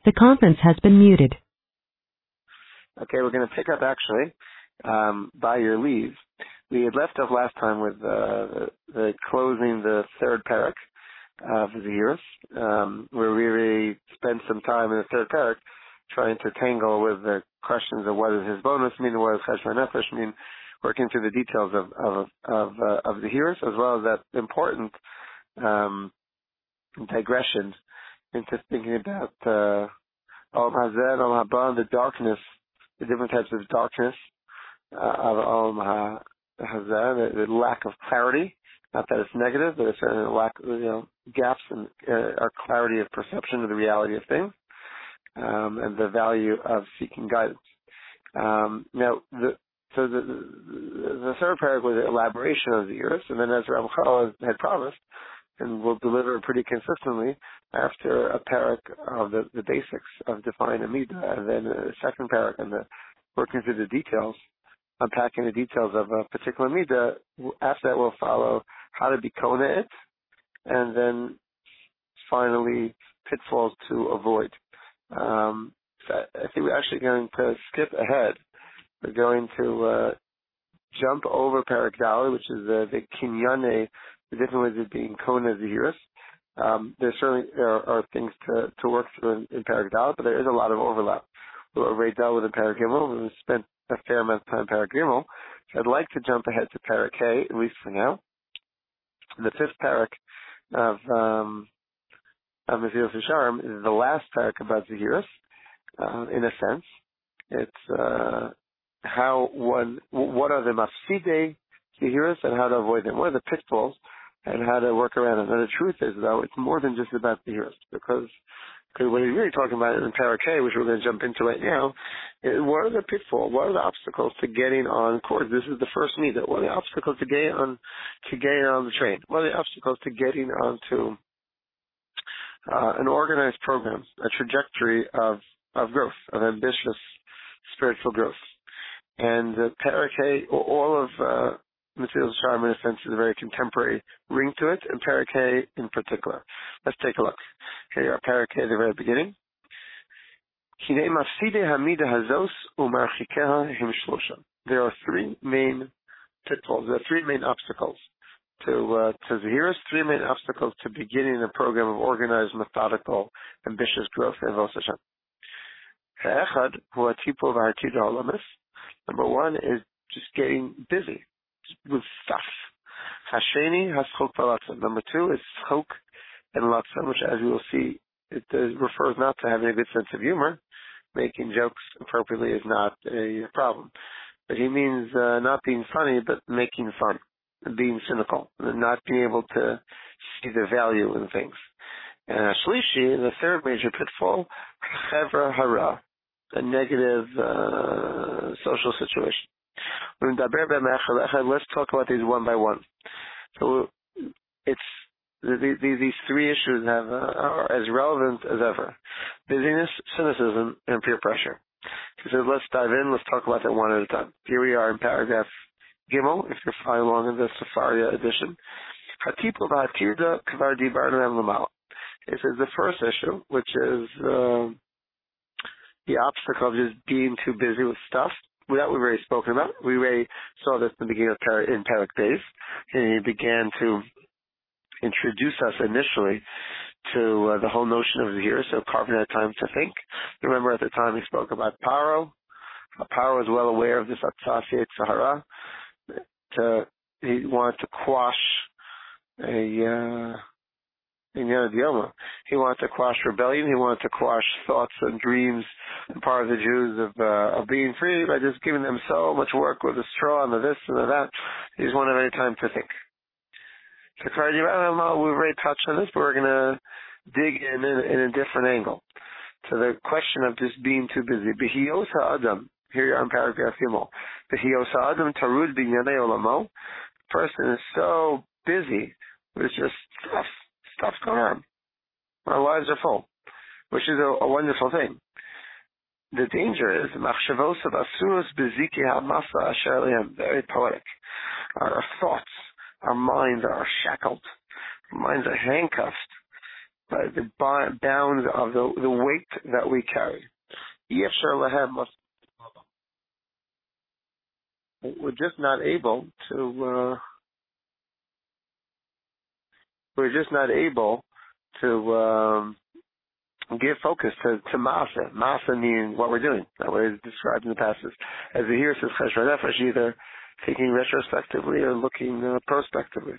The conference has been muted. Okay, we're going to pick up actually, by your leave. We had left off last time with the closing the third parak of the years, where we really spent some time in the third parak trying to tangle with the questions of what does his bonus mean, what does cheshvan nefesh mean, working through the details of the years, as well as that important digression into thinking about Olam Hazeh, Olam Haba, the darkness, the different types of darkness of Olam Hazeh, the lack of clarity. Not that it's negative, but it's a lack, gaps in our clarity of perception of the reality of things, and the value of seeking guidance. Now, the third paragraph was an elaboration of the years, and then as Rav Chal had promised, and will deliver pretty consistently after a parak of the basics of defining a midah, and then a second parak and the working through the details, unpacking the details of a particular midah. After that, will follow how to be kona it, and then finally pitfalls to avoid. So I think we're actually going to skip ahead. We're going to jump over parak Dalet, which is the kinyane, the different ways of being kona zehiras. There are things to work through in parak Dalet, but there is a lot of overlap. We've already dealt with in parak Gimel. We've spent a fair amount of time in parak Gimel. So I'd like to jump ahead to parak K, at least for now. The fifth parak of Mesilas Yesharim is the last parak about zehiras. In a sense, it's what are the mafsidei zehiras and how to avoid them. What are the pitfalls and how to work around them. And the truth is, though, it's more than just about zehiras, because what he's really talking about in parak K, which we're going to jump into right now, is what are the pitfalls? What are the obstacles to getting on course? This is the first midah. What are the obstacles to getting on the train? What are the obstacles to getting onto an organized program, a trajectory of growth, of ambitious spiritual growth? And parak K, all of Mesilas Yesharim, in a sense, is a very contemporary ring to it, and parak K in particular. Let's take a look. Here are parak K at the very beginning. There are three main pitfalls. There are three main obstacles to zehiras, three main obstacles to beginning a program of organized, methodical, ambitious growth in Vos Hashem. Number one is just getting busy with stuff. Hasheni haschok v'latzon. Number two is schok and latzon, which, as we will see, it refers not to having a good sense of humor. Making jokes appropriately is not a problem. But he means not being funny, but making fun, and being cynical, and not being able to see the value in things. And Shlishi, the third major pitfall, chevra hara, a negative social situation. Let's talk about these one by one. So it's these three issues are as relevant as ever: busyness, cynicism, and peer pressure. He says, let's dive in. Let's talk about that one at a time. Here we are in paragraph Gimel, if you're following along in the Sefaria edition. It says the first issue, which is the obstacle of just being too busy with stuff. That we've already spoken about. We already saw this in the beginning of in Parak Beis, and he began to introduce us initially to the whole notion of Zehir, so carving out time to think. Remember at the time he spoke about Paro. Paro was well aware of this Atzasiyat Sahara. He wanted to quash he wanted to quash rebellion. He wanted to quash thoughts and dreams and part of the Jews of being free by just giving them so much work with the straw and the this and the that. He just wanted any time to think. So we've already touched on this, but we're going to dig in a different angle. So the question of just being too busy. B'hiyosa Adam. Here you are in paragraph Gimel. B'hiyosa Adam tarud b'nyanei olamo. Person is so busy with just stuff's going on. Our lives are full, which is a wonderful thing. The danger is machshavos of asurus beziki hamasa asher lehem. Very poetic. Our thoughts, our minds are shackled. Our minds are handcuffed right? The bounds of the weight that we carry. Yefshar lahem, we're just not able to. We're just not able to give focus to Masa. Masa meaning what we're doing. That way it's described in the passage. As the here says, Cheshvan Nefesh, either thinking retrospectively or looking prospectively.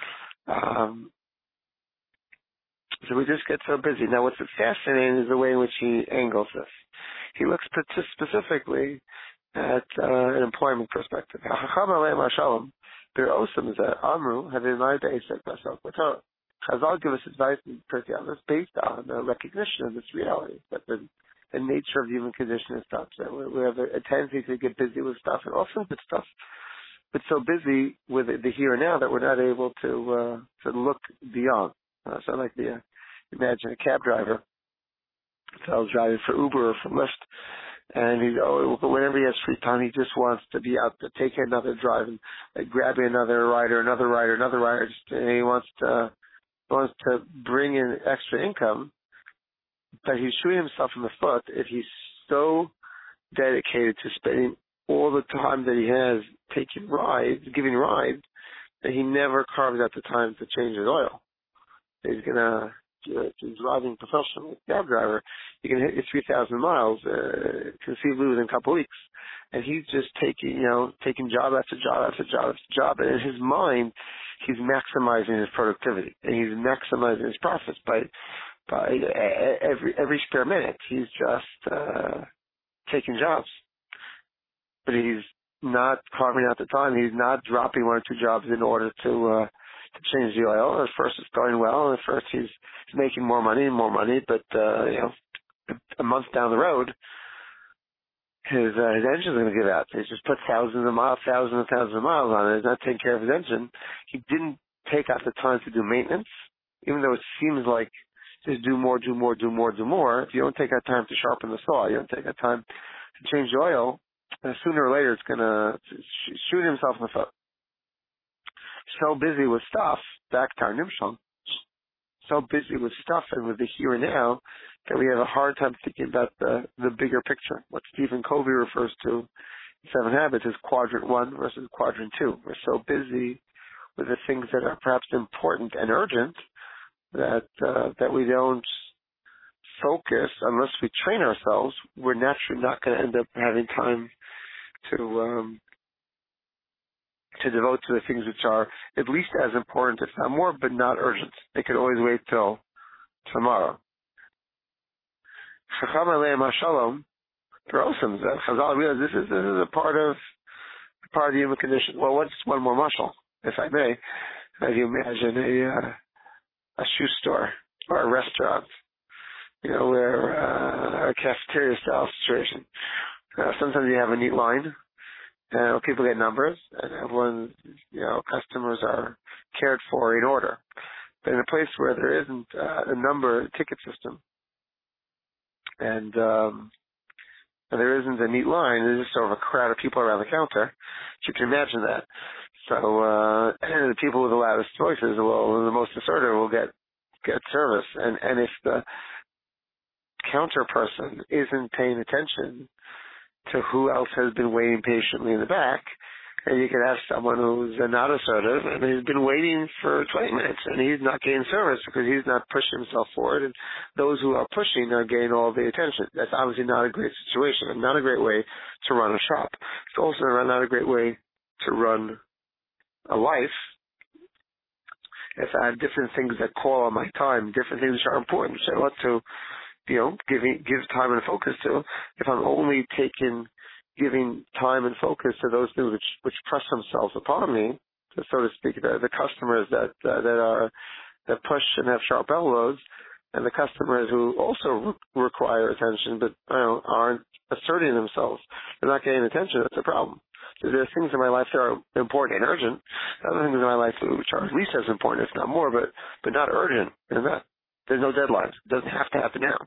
So we just get so busy. Now what's fascinating is the way in which he angles this. He looks specifically at an employment perspective. Their awesome is that Amru have in mind the Asek myself with her. Chazal give us advice in Pirkei Avos based on the recognition of this reality, that the nature of the human condition is such that we have a tendency to get busy with stuff and also good stuff, but so busy with the here and now that we're not able to look beyond. So like imagine a cab driver. So I was driving for Uber or for Lyft, and whenever he has free time, he just wants to be out to take another drive and grabbing another rider, and he wants to bring in extra income, but he's shooting himself in the foot if he's so dedicated to spending all the time that he has giving rides, that he never carves out the time to change his oil. He's gonna, if he's driving professional cab driver, you can hit your 3,000 miles conceivably within a couple of weeks, and he's just taking job after job after job after job, and in his mind, he's maximizing his productivity and he's maximizing his profits by every spare minute. He's just taking jobs, but he's not carving out the time. He's not dropping one or two jobs in order to change the oil. At first, it's going well, and at first he's making more money, but a month down the road, his engine's going to give out. He's just put thousands of miles on it. He's not taking care of his engine. He didn't take out the time to do maintenance, even though it seems like just do more. If you don't take that time to sharpen the saw, you don't take that time to change the oil, sooner or later it's going to shoot himself in the foot. So busy with stuff, back to our Nimshon, so busy with stuff and with the here and now that we have a hard time thinking about the bigger picture. What Stephen Covey refers to in Seven Habits is quadrant 1 versus quadrant 2. We're so busy with the things that are perhaps important and urgent that we don't focus unless we train ourselves. We're naturally not going to end up having time to devote to the things which are at least as important, if not more, but not urgent. They could always wait till tomorrow. Chacham Aleim HaShalom, Chazal realized this is a part of the human condition. Well, what's one more mashal, if I may? As you imagine a shoe store or a restaurant, where a cafeteria style situation. Sometimes you have a neat line, and people get numbers, and everyone, customers are cared for in order. But in a place where there isn't a number ticket system, and there isn't a neat line, there's just sort of a crowd of people around the counter. You can imagine that. So the people with the loudest voices, the most assertive, will get service. And if the counter person isn't paying attention to who else has been waiting patiently in the back, and you could have someone who's not assertive and he's been waiting for 20 minutes and he's not getting service because he's not pushing himself forward, and those who are pushing are getting all the attention. That's obviously not a great situation and not a great way to run a shop. It's also not a great way to run a life. If I have different things that call on my time, different things that are important, which I want to give time and focus to, if I'm only giving time and focus to those things which press themselves upon me, so to speak, the customers that push and have sharp elbows, and the customers who also require attention but aren't asserting themselves, they're not getting attention. That's a problem. So there are things in my life that are important and urgent. Other things in my life which are at least as important, if not more, but not urgent. There's no deadlines. It doesn't have to happen now.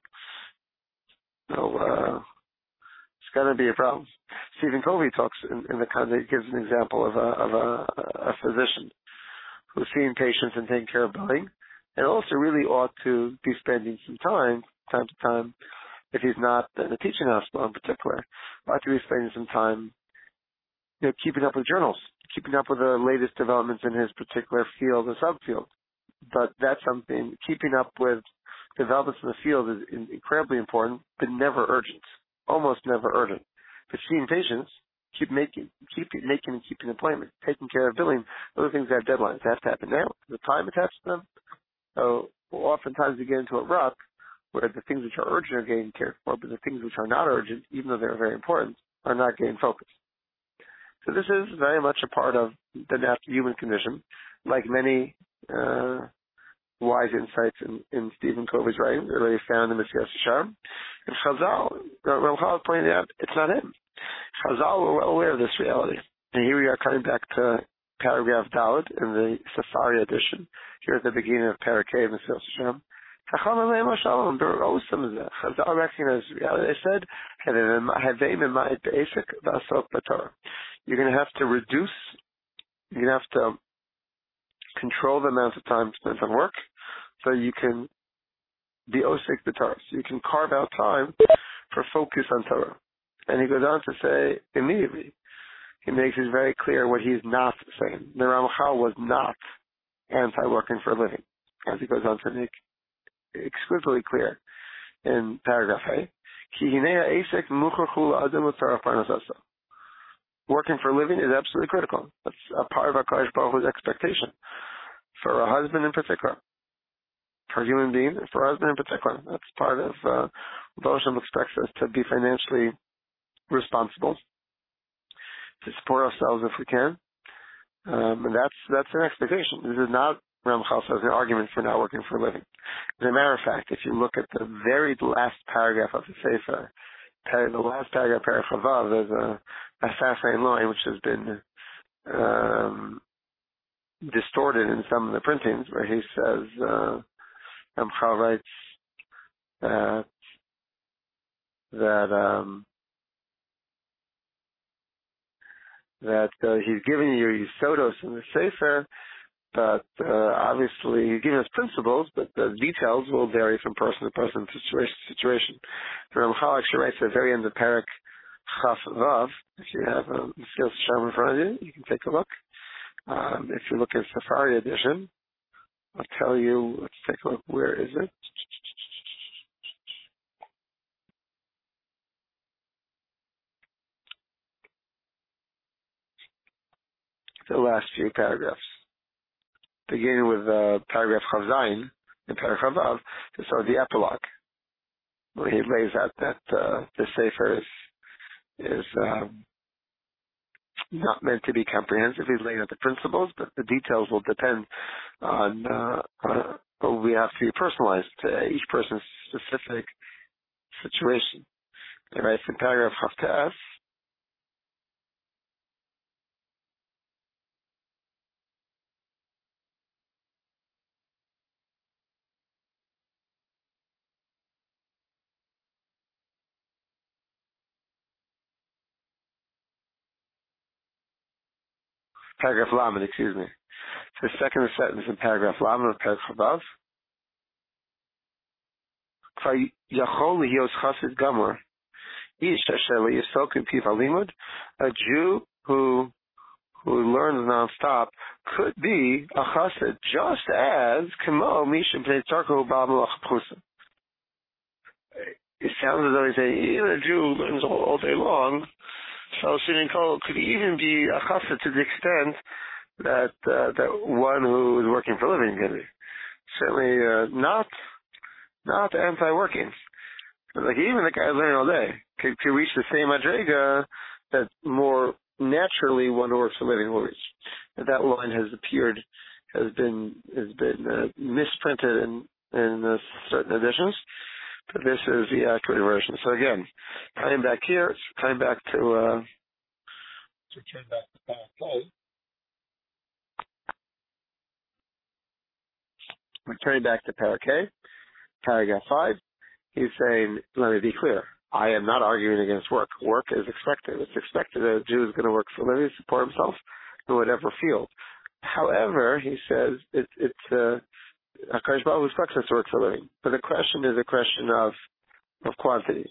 So it's going to be a problem. Stephen Covey talks in the context, gives an example of a physician who's seeing patients and taking care of billing, and also really ought to be spending some time to time, if he's not in a teaching hospital in particular, ought to be spending some time, keeping up with journals, keeping up with the latest developments in his particular field or subfield. But that's something, keeping up with developments in the field is incredibly important, but never urgent. Almost never urgent. But seeing patients, keep making and keeping appointments, taking care of billing, those things have deadlines. They have to happen now. The time attached to them. So oftentimes we get into a rut where the things which are urgent are getting cared for, but the things which are not urgent, even though they're very important, are not getting focused. So this is very much a part of the natural human condition, like many wise insights in Stephen Covey's writing, already found in Mesilas Yesharim. And Chazal, Ramchal pointed out, it's not him. Chazal were well aware of this reality. And here we are coming back to paragraph Daled in the Safari edition, here at the beginning of Parakeh of Mesilas Yesharim. Chazal recognized this reality. They said, you're going to have to reduce, you're going to have to control the amount of time spent on work so you can be osik b'Torah. So you can carve out time for focus on Torah. And he goes on to say immediately, he makes it very clear what he's not saying. The Ramchal was not anti-working for a living, as he goes on to make exquisitely clear in paragraph A. Working for a living is absolutely critical. That's a part of HaKadosh Baruch Hu's expectation for a husband in particular, for a human being, and for a husband in particular. That's part of what Hashem expects us to be financially responsible, to support ourselves if we can, and that's an expectation. This is not, Ramchal says, an argument for not working for a living. As a matter of fact, if you look at the very last paragraph of the Sefer, the last paragraph, paragraph Vav, there's a fascinating line which has been distorted in some of the printings, where he says, Ramchal writes that he's giving you Yisodos in the Sefer, but obviously he's giving us principles, but the details will vary from person to person, situation to situation. The Ramchal actually writes at the very end of Parak Chaf Vav. If you have Mesilas Yesharim in front of you, you can take a look. If you look at Safari edition, I'll tell you, let's take a look, where is it? The last few paragraphs. Beginning with paragraph Chav Zayin in paragraph Vav, to start the epilogue, where he lays out that the Sefer is not meant to be comprehensive. He's laying out the principles, but the details will depend on we have to be personalized to each person's specific situation. He writes in paragraph Chav Te'es, paragraph Lamed, excuse me. The second sentence in paragraph Lamed of paragraph Vav. Yachol lihiyos chasid gamor, ish asher le'yisokim piv halimud, a Jew who learns nonstop could be a chassid, just as kamo mishim pnei tzarko ba'al malach pchusa. It sounds as though he's saying even a Jew who learns all day long, so Sinin Kol could even be a chassid to the extent that one who is working for a living can be. Certainly not anti-working. Like even the guy learning all day could reach the same madrega that more naturally one who works for a living will reach. And that line has been misprinted in certain editions, but this is the accurate version. So again, coming back here, coming back to returning back to Parakeh, paragraph 5, he's saying, let me be clear, I am not arguing against work. Work is expected. It's expected that a Jew is going to work for a living, support himself in whatever field. However, he says, HaKadosh Baruch Hu expects us to work for a living. But the question is a question of quantity.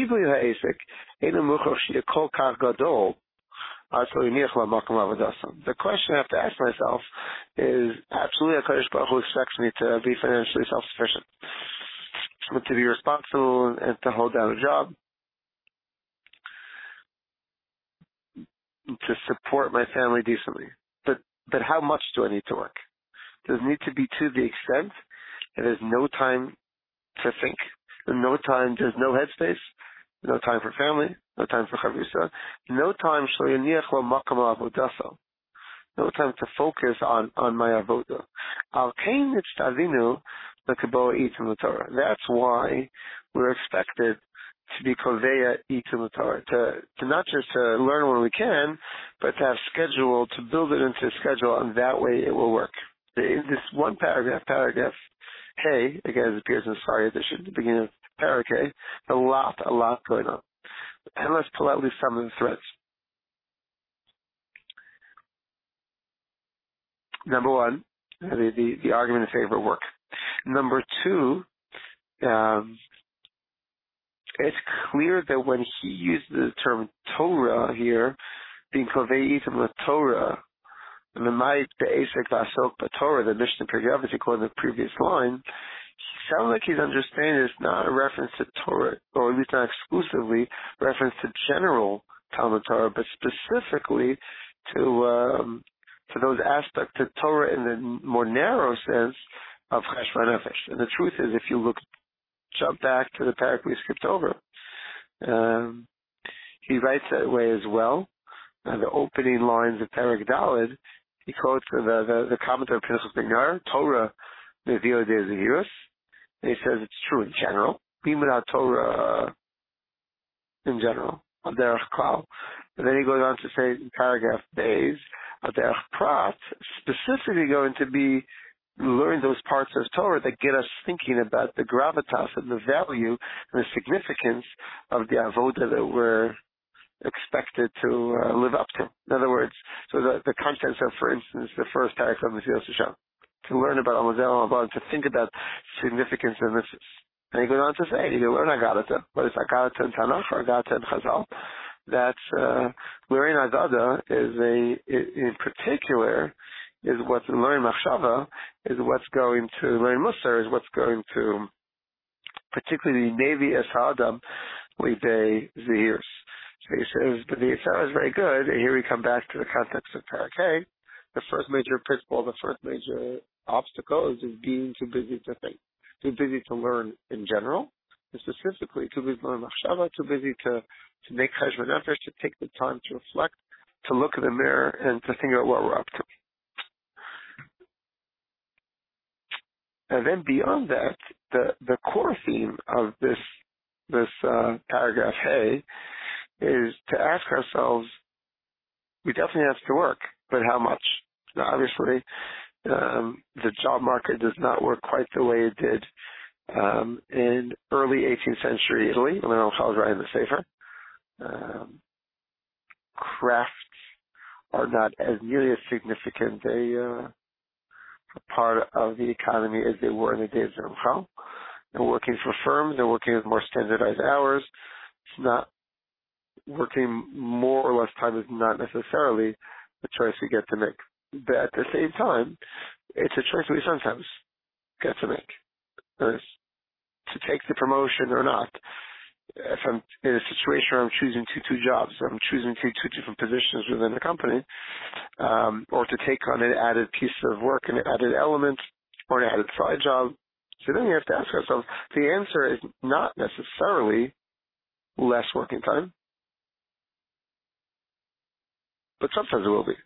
The question I have to ask myself is, absolutely, HaKadosh Baruch Hu expects me to be financially self-sufficient, to be responsible and to hold down a job, to support my family decently. But how much do I need to work? Does it need to be to the extent that there's no time to think, there's no headspace, no time for family, no time for chavrusa, no time no time to focus on my avoda. That's why we're expected to be koveya itim l'Torah, to not just to learn when we can, but to have schedule, to build it into a schedule, and that way it will work. In this one paragraph, hey, again, it appears in the Sari edition, the beginning of paragraph Hey, a lot going on. And let's pull out at least some of the threads. Number one, the argument in favor of work. Number two, it's clear that when he used the term Torah here, being kovei itim Torah, and the might the asek vasok Torah, the Mishnah Pirkei Avos, according to the previous line, he sounds like he's understanding it's not a reference to Torah, or at least not exclusively reference to general Talmud Torah, but specifically to those aspects of Torah in the more narrow sense of Cheshvan Nefesh. And the truth is, if you jump back to the paragraph we skipped over, he writes that way as well. The opening lines of Perek Daled, he quotes the commentator of Pinchas ben Yair, Torah Mevio de Zehirus, and he says it's true in general. Bimud Torah in general, Aderech Klal. And then he goes on to say in paragraph Beis, Aderech Prat, specifically going to be learn those parts of Torah that get us thinking about the gravitas and the value and the significance of the avoda that we're expected to live up to. In other words, so the contents of, for instance, the first paragraph of Mesilas Yesharim, to learn about Amazon, to think about significance in this. And he goes on to say, you learn Agadata, whether it's Agadata in Tanakh or Agadata in Chazal. That's learning Agada in particular is what's learning Machshava, is what's going to learn Musar, is what's going to particularly Nevi Es Ha'adam Lidei Zehirs. So he says, but the Yitzhak is very good. And here we come back to the context of Parak Hey. The first major pitfall, the first major obstacle is just being too busy to think, too busy to learn in general, and specifically too busy to learn Machshava, too busy to make Cheshvan Nefesh, to take the time to reflect, to look in the mirror, and to think about what we're up to. And then beyond that, the core theme of this paragraph Hey is to ask ourselves, we definitely have to work, but how much? Now, obviously, the job market does not work quite the way it did in early 18th century Italy, when Ramchal was writing the Sefer. Crafts are not as nearly as significant a part of the economy as they were in the days of Ramchal. They're working for firms, they're working with more standardized hours. It's not working more or less time is not necessarily the choice we get to make. But at the same time, it's a choice we sometimes get to make. It's to take the promotion or not. If I'm in a situation where I'm choosing two jobs, I'm choosing two different positions within the company, or to take on an added piece of work, an added element, or an added side job. So then we have to ask ourselves, the answer is not necessarily less working time, but sometimes it will be.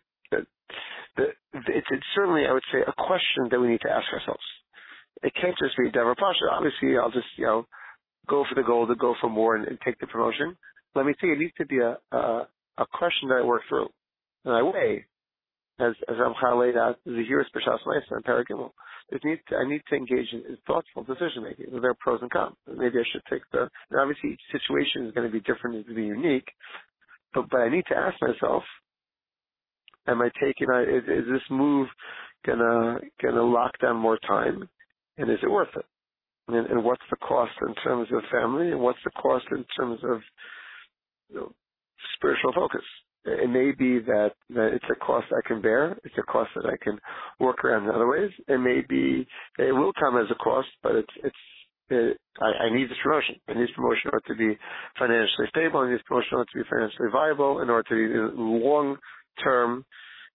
It's certainly, I would say, a question that we need to ask ourselves. It can't just be Devar Pasha. Obviously, I'll just, go for the goal, to go for more and take the promotion. Let me see, it needs to be a question that I work through. And I weigh, as Ramchal laid out, the Zehiris B'Shas Ma'aseh and Perek Gimel. I need to engage in thoughtful decision making. There are pros and cons. Maybe I should take and obviously each situation is going to be different, it's going to be unique. But I need to ask myself, am I taking? Is this move gonna lock down more time? And is it worth it? And what's the cost in terms of family, and what's the cost in terms of spiritual focus? It may be that it's a cost I can bear. It's a cost that I can work around in other ways. It may be it will come as a cost, but I need this promotion. I need this promotion in order to be financially stable. I need this promotion in order to be financially viable. In order to be long term,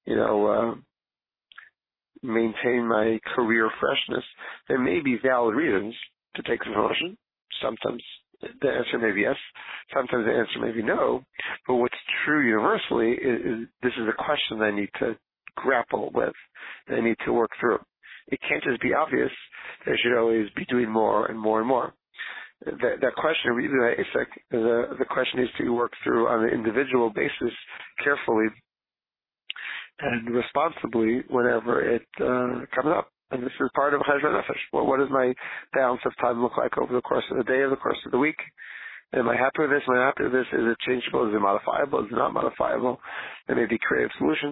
maintain my career freshness. There may be valid reasons to take the promotion. Sometimes the answer may be yes. Sometimes the answer may be no. But what's true universally is this is a question I need to grapple with, that I need to work through. It can't just be obvious that I should always be doing more and more and more. That question, the question needs to be worked through on an individual basis, carefully and responsibly whenever it comes up. And this is part of Cheshbon Nefesh. Well, what does my balance of time look like over the course of the day, over the course of the week? Am I happy with this? Am I happy with this? Is it changeable? Is it modifiable? Is it not modifiable? There may be creative solutions.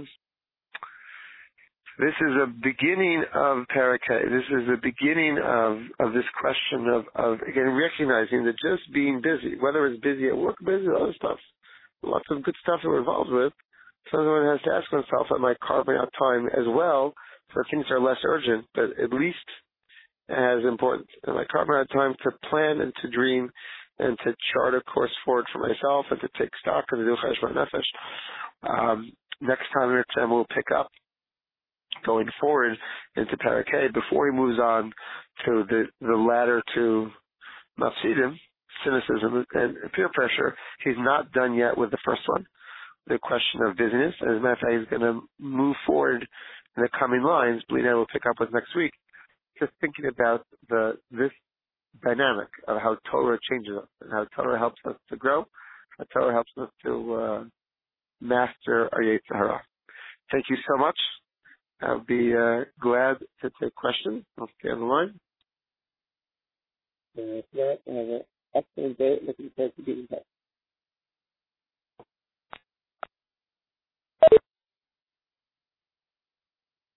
This is a beginning of Parakeh. This is the beginning of this question of again recognizing that just being busy, whether it's busy at work, busy with other stuff, lots of good stuff that we're involved with. Someone has to ask oneself, am I carving out time as well for things that are less urgent, but at least as important? Am I carving out time to plan and to dream and to chart a course forward for myself and to take stock and to do Cheshbon Nefesh? Next time we'll pick up going forward into Parakeh before he moves on to the ladder to Mafsidim, cynicism and peer pressure. He's not done yet with the first one, the question of business. As a matter of fact, he's going to move forward in the coming lines. Blina will pick up with next week. Just thinking about this dynamic of how Torah changes us and how Torah helps us to grow, how Torah helps us to master our Yetzer Hara. Thank you so much. I'll be glad to take questions. I'll stay on the line. Have an excellent day. Looking forward to being in touch.